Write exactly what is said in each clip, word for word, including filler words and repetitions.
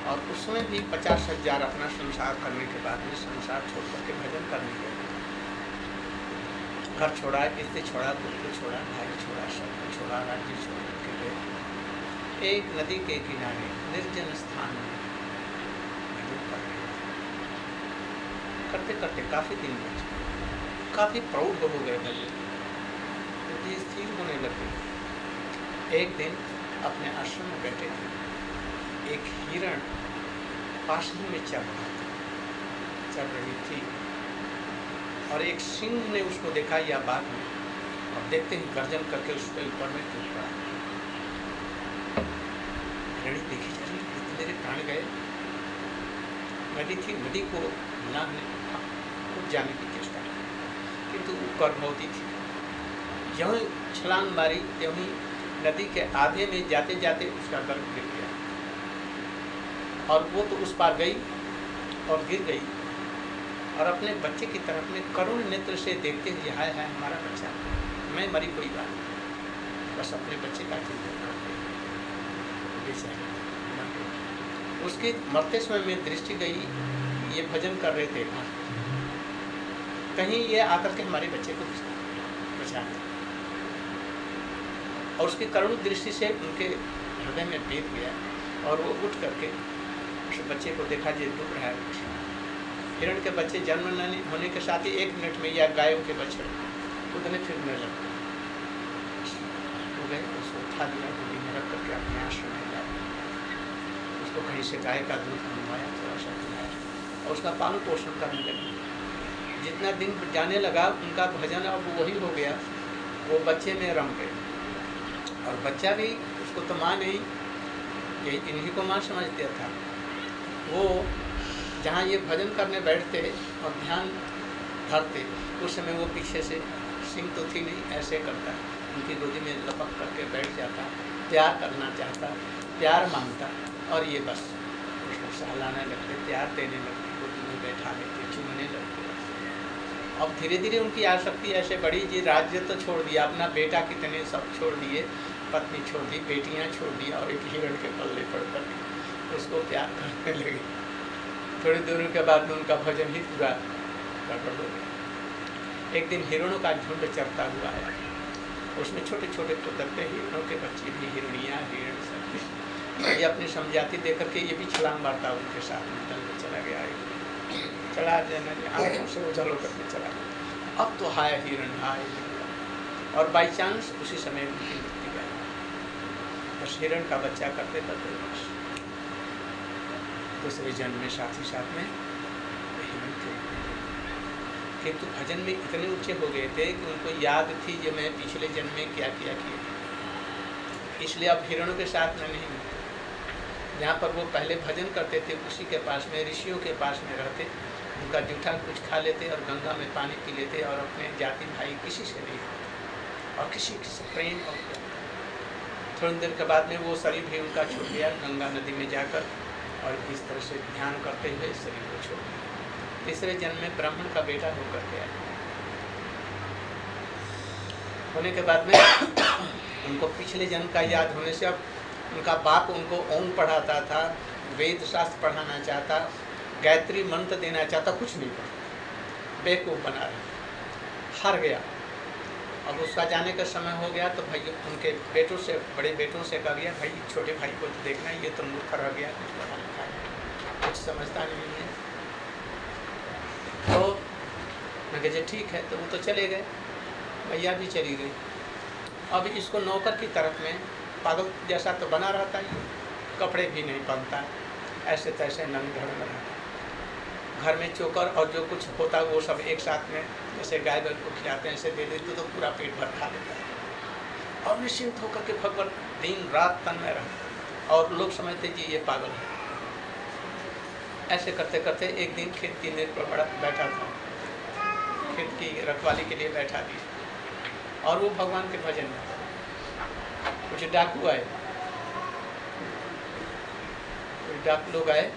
और उसमें भी पचास हजार अपना संसार करने के बाद में संसार छोड़ करके भजन करने गए। घर छोड़ा, स्त्री छोड़ा, पुत्र छोड़ा, भाई छोड़ा, सब छोड़ा, राज्य छोड़ करके गए। एक नदी के किनारे निर्जन स्थान में भजन कर रहे करते करते काफी दिन बचे, काफी प्रौढ़ हो गए भजन, बुद्धि स्थिर होने लगे। एक दिन अपने आश्रम में बैठे थे, एक हिरण पास ही में चल रहा था, चल रही थी और एक सिंह ने उसको देखा या बाघ ने, और देखते ही गर्जन करके उसके ऊपर में टूट पड़ा। हिरण देखी जा रही, मेरे प्राण गए। नदी थी, नदी को लाने कूद जाने की चेष्टा की, किंतु गर्भवती थी। ज्यों छलांग मारी त्यों ही नदी के आधे में जाते जाते उसका गर्भ गिर गया और वो तो उस पार गई और गिर गई और अपने बच्चे की तरफ में करुण नेत्र से देखते हुए, हाय हाय हमारा बच्चा, मैं मरी कोई बात नहीं, बस अपने बच्चे का चिंतन करते। उसके मरते समय में दृष्टि गई, ये भजन कर रहे थे, कहीं ये आकर के हमारे बच्चे को बचा दे। और उसकी करुण दृष्टि से उनके हृदय में बीत गया और वो उठ करके उस बच्चे को देखा जो डूब रहा है। हिरण के बच्चे जन्म होने के साथ ही एक मिनट में या गायों के बच्चे कूदने फिरने लगे, हो गए। उसको उठा दिया, गोदी में रख करके अपने आश्रम में लाया, उसको कहीं से गाय का दूध बनवाया, थोड़ा सा पिलाया और उसका पालन पोषण करने लगे। जितना दिन जाने लगा उनका भजन अब वही हो गया, वो बच्चे में रम गए और बच्चा भी उसको तो माँ नहीं, ये इन्हीं को माँ समझते था। वो जहाँ ये भजन करने बैठते और ध्यान धरते, उस समय वो पीछे से, सिंह तो थी नहीं, ऐसे करता, उनकी गोदी में लपक करके बैठ जाता, प्यार करना चाहता, प्यार मांगता और ये बस उसको सहलाने लगते, प्यार देने लगते, गोदी में बैठा लेते, चूमने लगते। अब धीरे धीरे उनकी आसक्ति ऐसे बढ़ी जी, राज्य तो छोड़ दिया, अपना बेटा कितने सब छोड़ दिए, पत्नी छोड़ दी, बेटियाँ छोड़ दी और एक हिरण के पल्ले पड़ कर उसको प्यार करने लगे। थोड़ी दूर के बाद में उनका भजन ही पूरा गड़बड़ हो गया। एक दिन हिरणों का झुंड चरता हुआ आया, उसमें छोटे छोटे कुतरते हिरणों के बच्चे भी, हिरणियाँ, हिरण सब। ये अपनी समझाती देख करके ये भी छलांग मारता उनके साथ में दल में चला गया, चला जाना आँखों से उजल होकर के चला गया। अब तो हाय हिरण, हाय, और बाई चांस उसी समय उनकी मृत्यु गई। बस हिरण का बच्चा करते करते बस दूसरे जन्म में साथ ही साथ में हिरण थे, किंतु भजन में इतने ऊंचे हो गए थे कि उनको याद थी जो मैं पिछले जन्म में क्या किया किया, इसलिए अब हिरणों के साथ में नहीं, जहाँ पर वो पहले भजन करते थे उसी के पास में, ऋषियों के पास में रहते, उनका जूठा कुछ खा लेते और गंगा में पानी पी लेते और अपने जाति भाई किसी से नहीं और किसी से प्रेम। और थोड़ी देर के बाद में वो शरीर भी उनका छूट गया गंगा नदी में जाकर, और इस तरह से ध्यान करते हुए शरीर को छोड़ दिया। तीसरे जन्म में ब्राह्मण का बेटा होकर के आया। होने के बाद में उनको पिछले जन्म का याद होने से अब उनका बाप उनको ओम पढ़ाता था, वेद शास्त्र पढ़ाना चाहता, गायत्री मंत्र देना चाहता, कुछ नहीं पढ़ा, बेवकूफ़ बना रहा, हार गया। अब उसका जाने का समय हो गया तो भाई उनके बेटों से, बड़े बेटों से कह गया, भाई छोटे भाई को तो देखना, ये तो मूर्ख रह गया, कुछ पढ़ा लिखा है, कुछ समझता नहीं है। तो मैं कहे ठीक है, तो वो तो चले गए, भैया भी चली गई। अब इसको नौकर की तरफ में पागल जैसा तो बना रहता है, कपड़े भी नहीं पहनता, ऐसे तैसे नंग धड़ में रहता, घर में चोकर और जो कुछ होता वो सब एक साथ में, जैसे गाय बैल को खिलाते हैं ऐसे दे देते तो पूरा पेट भर खा लेता है और निश्चिंत होकर के भगवान दिन रात तन में रहता, और लोग समझते जी ये पागल है। ऐसे करते करते एक दिन खेत की नेट पर बड़ा बैठा था, खेत की रखवाली के लिए बैठा दिया और वो भगवान के भजन में। कुछ डाकू आए, कुछ डाकू लोग आए,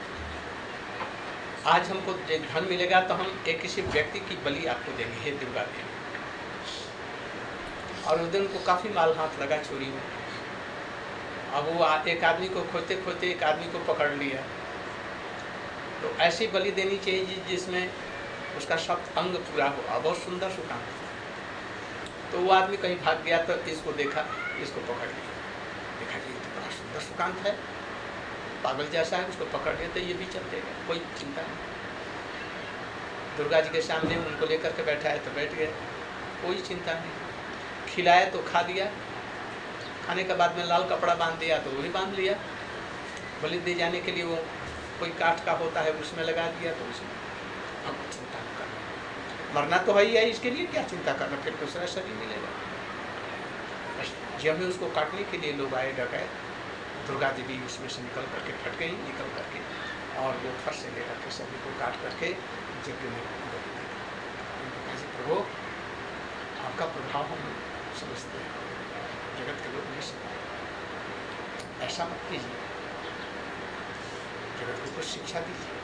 आज हमको धन मिलेगा तो हम एक किसी व्यक्ति की बलि आपको देंगे, हे दुर्गा देवी। और उस दिन को काफ़ी माल हाथ लगा चोरी में, अब वो एक आदमी को खोते खोते एक आदमी को पकड़ लिया, तो ऐसी बलि देनी चाहिए जिसमें उसका सब अंग पूरा हो, बहुत सुंदर सुकान। तो वो आदमी कहीं भाग गया तो इसको देखा, इसको पकड़ लिया, देखा ये तो बड़ा सुंदर सुकांत है, पागल जैसा है, उसको पकड़ लिया तो ये भी चलते गए, कोई चिंता नहीं। दुर्गा जी के सामने उनको लेकर के बैठा है तो बैठ गए, कोई चिंता नहीं। खिलाया तो खा लिया, खाने के बाद में लाल कपड़ा बांध दिया तो वही बांध लिया। बलि दे जाने के लिए वो कोई काठ का होता है उसमें लगा दिया तो उसमें अब चिंता करना, मरना तो है ही है, इसके लिए क्या चिंता करना, फिर दूसरा शरीर मिलेगा। जब भी उसको काटने के लिए लोग आए डकाए, दुर्गा देवी उसमें से निकल करके फट गई, निकल करके और वो फट से ले करके सभी को काट करके यज्ञ में प्रभु आपका प्रभाव हम समझते हैं, जगत के लोग नहीं समझते, ऐसा मत कीजिए, जगत को कुछ शिक्षा दीजिए,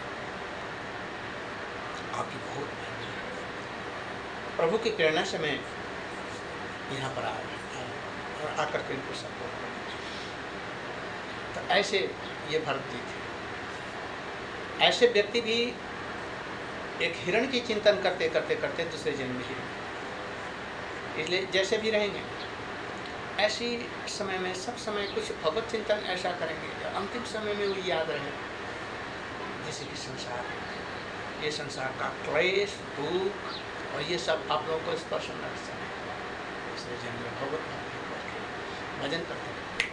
आपकी बहुत मेहनत है। प्रभु की प्रेरणा से मैं यहाँ पर आया और आकर के इनको सपोर्ट कर, तो ऐसे ये भरत जी थे। ऐसे व्यक्ति भी एक हिरण की चिंतन करते करते करते दूसरे जन्म में ही, इसलिए जैसे भी रहेंगे ऐसी समय में सब समय कुछ भगवत चिंतन ऐसा करेंगे अंतिम समय में वो याद रहे, जैसे कि संसार, ये संसार का क्लेश दुख और ये सब आप लोगों को स्पर्श न कर सके, इसलिए जन्म में भगवत भजन करते हैं।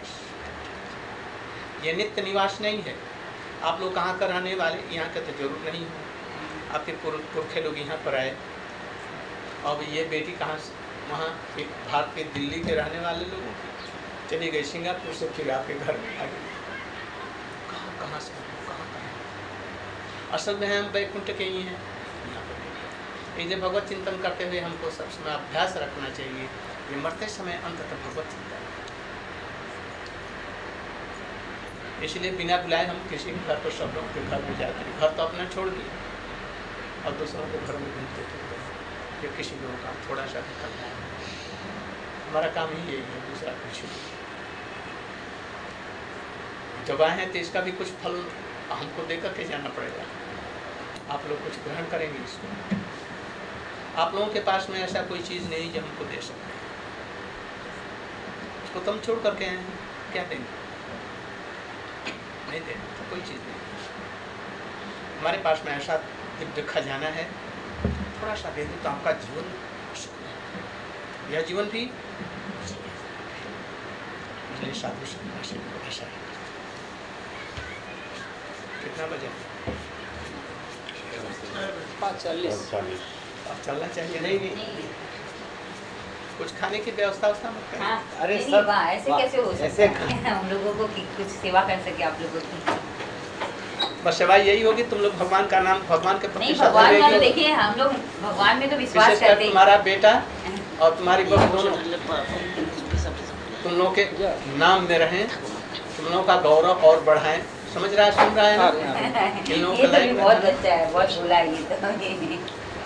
ये नित्य निवास नहीं है, आप लोग कहाँ कर आने वाले, यहाँ का तो जरूर नहीं है, आपके पुरखे लोग यहाँ पर आए, अब ये बेटी कहाँ से, वहाँ भारत के दिल्ली के रहने वाले लोगों की चली गई सिंगापुर से, फिर आपके घर में आ गई, कहाँ कहाँ से कहाँ कहाँ, असल में हम वैकुंठ के ही हैं यहाँ पर। इसलिए भगवत चिंतन करते हुए हमको सब समय अभ्यास रखना चाहिए, ये मरते समय अंततः भगवत चिंतन। इसलिए बिना बुलाए हम किसी के घर पर सब लोग के घर में जाते हैं, घर तो अपना छोड़ दिए और दूसरों के घर में घूमते थे, फिर किसी लोगों का थोड़ा सा निकलना है, हमारा काम ही यही है, दूसरा कुछ नहीं। जब आए हैं तो इसका भी कुछ फल हमको देकर के जाना पड़ेगा, आप लोग कुछ ग्रहण करेंगे इसको। आप लोगों के पास में ऐसा कोई चीज़ नहीं जो हमको दे सकते, उसको तुम छोड़ करके आए हैं, क्या देंगे, नहीं देंगे तो कोई चीज़ नहीं। हमारे पास में ऐसा दिव्य खजाना है, थोड़ा सा दे दूँ तो आपका जीवन यह जीवन भी साधु सन्यासी को ऐसा है। कितना बजे? पाँच चालीस। अब चलना चाहिए, नहीं नहीं कुछ खाने की व्यवस्था व्यवस्था मत करें। हाँ, अरे नहीं, सब वाह, ऐसे कैसे हो सकता ऐसे है हम लोगों को कि कुछ सेवा कर सके आप लोगों की। बस सेवा यही होगी, तुम लोग भगवान का नाम, भगवान के प्रति नहीं, श्रद्धा भगवान का तो रहेगी। देखिए हम लोग भगवान में तो विश्वास विशेषकर करते हैं। तुम्हारा बेटा और तुम्हारी बहू दोनों तुम लोग के नाम में रहें, तुम लोगों का गौरव और बढ़ाएं, समझ रहा है, सुन रहा है ना? ये तो भी बहुत बच्चा है, बहुत बोला है ये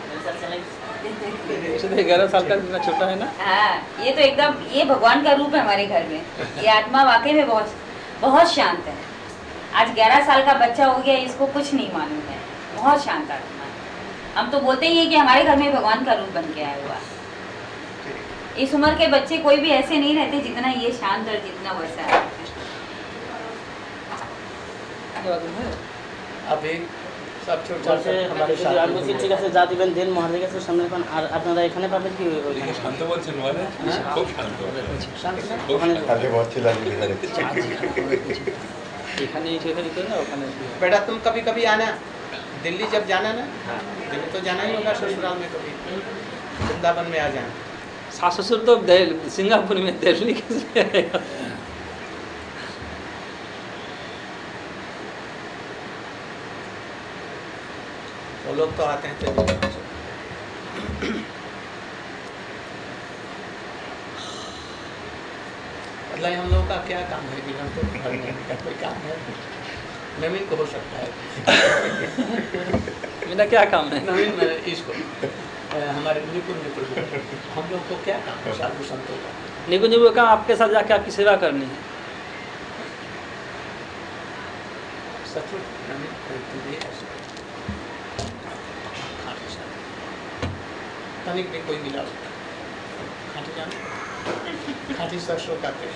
तो ग्यारह साल का इतना छोटा है ना। हाँ, ये तो एकदम ये भगवान का रूप है हमारे घर में। ये आत्मा वाकई में बहुत बहुत शांत है। आज ग्यारह साल का बच्चा हो गया, इसको कुछ नहीं मालूम है, बहुत शांत आत्मा है। हम तो बोलते ही है कि हमारे घर में भगवान का रूप बन के आया हुआ। इस उम्र के बच्चे कोई भी ऐसे नहीं रहते जितना ये शांत और जितना वैसा है। अभी सब ছোট আমাদের আমি বলছি ঠিক আছে যা দিবেন দেন মহারাজের কাছে সামনে এখন আর আপনারা এখানে পাবেন কি ওইখানে শান্ত বলছেন মানে খুব শান্ত ওখানে কালকে बहुत चिल्ला रही थी এখানে সেখানে তো না ওখানে बेटा तुम कभी कभी आना दिल्ली, जब जाना ना, दिल्ली तो जाना ही होगा, ससुराल में कभी वृंदावन में आ जाना। सास ससुर तो सिंगापुर में, दिल्ली कैसे आएगा? वो लोग तो आते हैं तो मतलब हम लोग का क्या काम है, बिना तो घर में का कोई काम है, नवीन को हो सकता है। मेरा क्या काम है? नवीन में इसको हमारे निपुण निपुण हम लोग को क्या काम है, साधु संतों का। निकुंज का आपके साथ जाके आपकी सेवा करनी है। सचमुच मैंने तुझे ऐसे खाटी साथ तनिक भी कोई मिला होता खाटी जान खाटी सरसों का तेल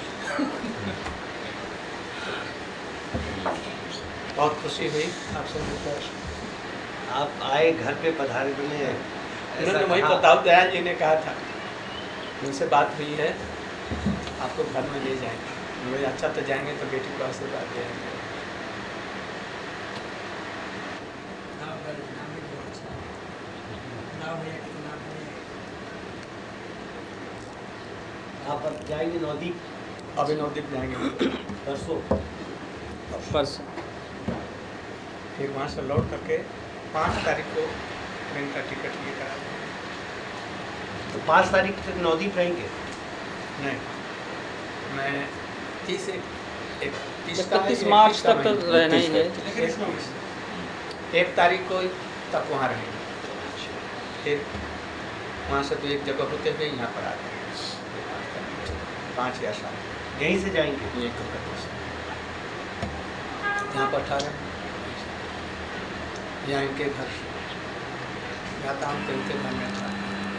बहुत खुशी हुई आपसे मिलकर। आप आए घर पे पधारे बने उन्होंने वही प्रताप दयाल जी ने कहा था, उनसे बात हुई है आपको घर में ले जाएंगे। मुझे अच्छा तो जाएंगे तो बेटी को आशीर्वाद देंगे। आप अब जाएंगे नवदीप? अभी नवदीप जाएंगे परसों परसों फिर वहाँ से लौट करके पाँच तारीख को ट्रेन का टिकट ये करा देंगे। तो पाँच तारीख तक नवदीप रहेंगे? नहीं, मैं तीस एक एक तीस का इकतीस एक मार्च तीस का तक तो महीना। रहना ही है। एक तारीख को तक वहाँ रहेंगे, फिर वहाँ से तो एक जगह होते हुए यहाँ पर आ गए पाँच या सात यहीं से जाएंगे? एक कलकत्ता से यहाँ पर अठारह यहाँ इनके घर यहाँ था हम इनके घर में था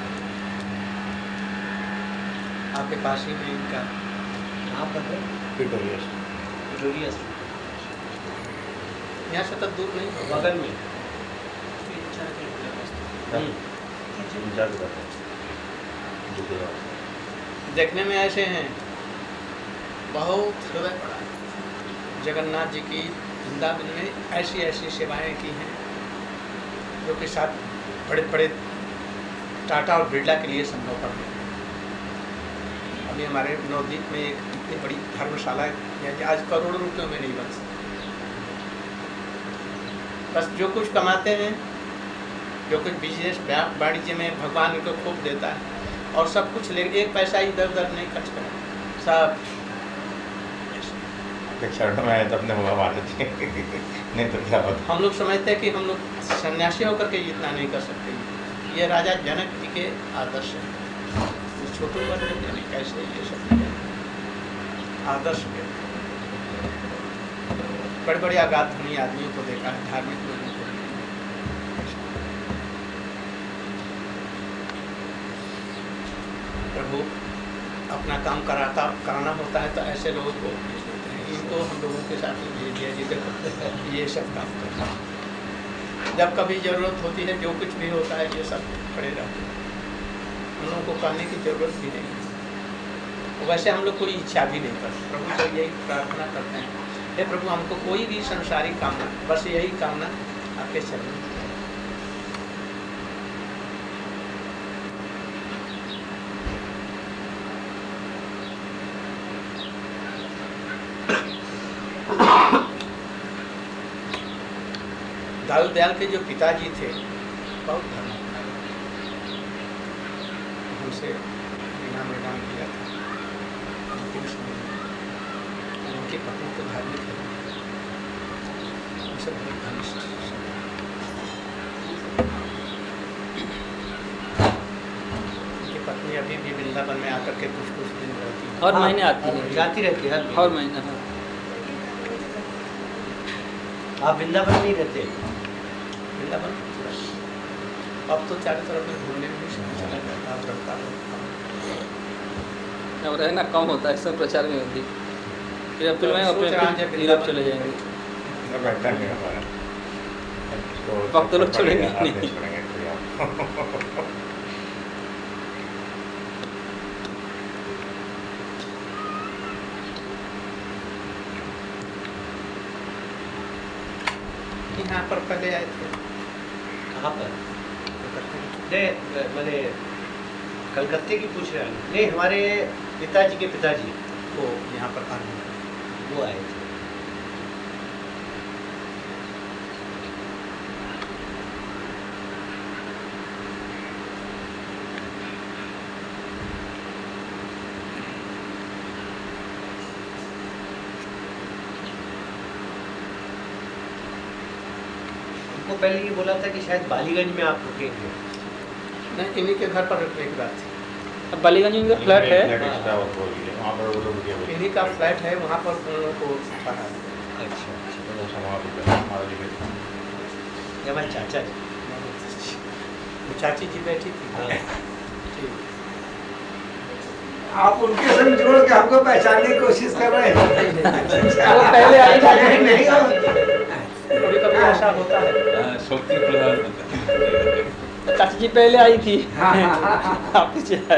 आपके पास ही में इनका कहाँ पर है? विक्टोरिया विक्टोरिया यहाँ से तो दूर नहीं होगा। बगल में। देखने में ऐसे हैं, बहुत हृदय बड़ा। जगन्नाथ जी की वृंदावन में ऐसी ऐसी सेवाएं की हैं जो कि साथ बड़े बड़े टाटा और बिरला के लिए संभव कर गए। अभी हमारे नवदीप में एक इतनी बड़ी धर्मशाला है आज करोड़ों रुपयों में नहीं बन सकती। बस जो कुछ कमाते हैं, जो कुछ बिजनेस वाणिज्य में भगवान इनको खूब देता है और सब कुछ ले एक पैसा इधर उधर नहीं खर्च करें सब चरणों में आए तो अपने हुआ मारते नहीं तो क्या होता। हम लोग समझते हैं कि हम लोग सन्यासी होकर के इतना नहीं कर सकते। ये राजा जनक जी के आदर्श हैं। छोटे वर्ग में कैसे ये सब आदर्श के बड़े बड़े आगाध धनी आदमियों को देखा है, धार्मिक लोगों को। प्रभु अपना काम कराता कराना होता है तो ऐसे लोगों को भेज देते हैं। इनको हम लोगों के साथ ही भेज दिया जी देखो ये सब काम करता है। जब कभी जरूरत होती है जो कुछ भी होता है ये सब खड़े रहते हैं। हम लोगों को कहने की जरूरत भी नहीं है। वैसे हम लोग कोई इच्छा भी नहीं करते, प्रभु से यही प्रार्थना करते हैं, हे प्रभु हमको कोई भी संसारिक कामना, बस यही कामना आपके चरणों में। दाऊ दयाल के जो पिताजी थे बहुत धर्म हमसे इनाम विनाम किया था। उनकी पत्नी तो धार्मिक है, उनसे बहुत घनिष्ठ। उनकी पत्नी अभी भी वृंदावन में आकर के कुछ कुछ दिन रहती है। हर महीने आती है, जाती रहती है हर महीने। हाँ। आप वृंदावन में ही रहते हैं? वृंदावन अब तो चारों तरफ में घूमने में भी समय चला जाता है। रखता अब रहना कम होता है, सब प्रचार में होती है। फिर अब फिल्में सोच रहा हूँ जब अपने यूरोप चले जाएंगे। बैठा नहीं हमारा वक्त तो लोग छोड़ेंगे आप नहीं। नहीं छोड़ेंगे कोई आप। यहाँ पर पहले आए थे। कहाँ पर? नहीं मैंने कलकत्ते की पूछ रहे हैं। नहीं हमारे पिताजी के पिताजी वो यहाँ पर आने वो आए थे। उनको पहले ये बोला था कि शायद बालीगंज में आप रुकेंगे। नहीं, इन्हीं के घर पर रुकने की बात थी। अब बालीगंज में फ्लैट है। फ्लैट एक्स्ट्रा वो बोल दिए, वहाँ पर वो लोग रुके हुए। इन्हीं का फ्लैट है, वहाँ पर उन लोगों को ठहरा दिया। अच्छा अच्छा तो समाप्त हमारा जी बेटा ये हमारे चाचा जी वो चाची जी बैठी थी। हाँ। ठीक। आप उनके संग जोड़ के हमको पहचानने की कोशिश कर रहे हैं। वो पहले आई था। नहीं, नहीं हो। कभी कभी ऐसा होता है। हाँ, शक्ति प्रदान चाची जी पहले आई थी, हाँ, हाँ, हाँ, हाँ। आप पीछे आए।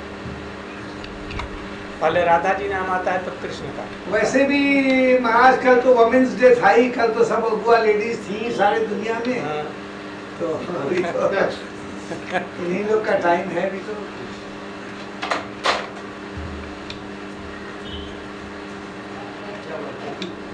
पहले राधा जी नाम आता है तो कृष्ण का। वैसे भी महाराज कल तो वुमेन्स डे था ही, कल तो सब अगुआ लेडीज थी सारे दुनिया में। हाँ। तो अभी तो इन्हीं लोग का टाइम है अभी तो। चलो।